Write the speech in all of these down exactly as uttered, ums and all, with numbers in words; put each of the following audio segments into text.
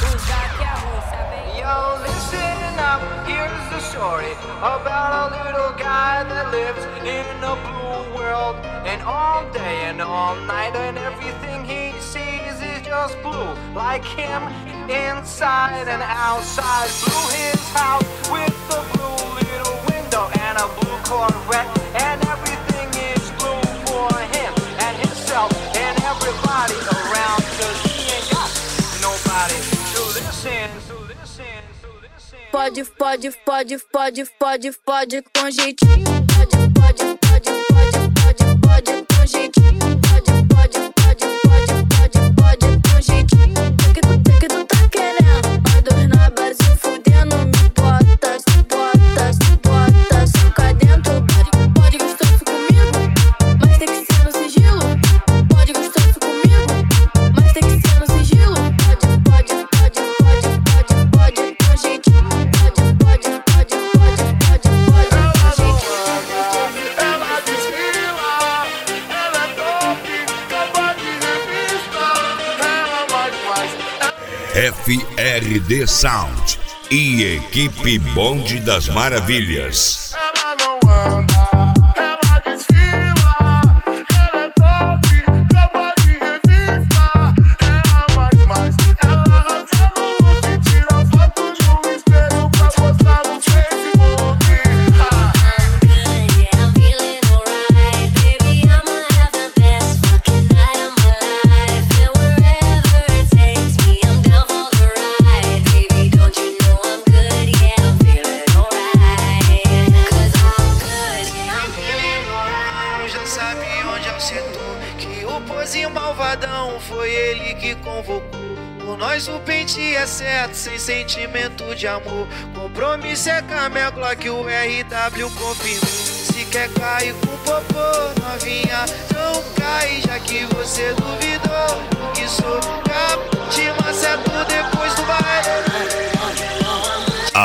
Yo, listen up, here's the story about a little guy that lives in a blue world. And all day and all night and everything he sees is just blue. Like him, inside and outside. Blue his house with a blue little window and a blue Corvette. And everything is blue for him and himself and everybody around. Cause he ain't got nobody to listen to. Pode, pode, pode, pode, pode, pode com jeitinho. Pode, pode, pode, pode, pode, pode com jeitinho. Pode, pode, pode, pode, pode, pode com jeitinho. Que tu, que tu tá querendo? Nós dois na base fudendo. Me bota, se bota, se bota, soca dentro. Pode, pode gostar comigo, mas tem que ser no sigilo. Pode gostar comigo, mas tem que ser no sigilo. Pode, pode, pode, pode, pode, pode com jeitinho. F R D Sound e equipe Bonde das Maravilhas. Ela não anda, ela desfila, ela é top, capa de revista. Ela mais, mais, ela arrasa no look, tira foto de um espelho pra postar no Facebook. Yeah, I'm feeling alright, baby. I'ma have the best fucking night of my life, and wherever it takes me, I'm down for the ride, baby. Don't you know I'm good? Yeah, I'm feeling alright, cause I'm good. Yeah, I'm feeling alright. Já sabe onde acertou, que o pozinho malvadão foi ele que convocou. Por nós o pente é certo, sem sentimento de amor. Compromisso é com a minha Glock, o R W confirmou. Se quer cair com popô, novinha, não cai, já que você duvidou. Que sou capaz de maceto depois do baile.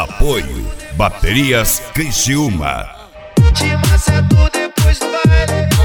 Apoio Baterias Criciúma. Te maceto depois do baile.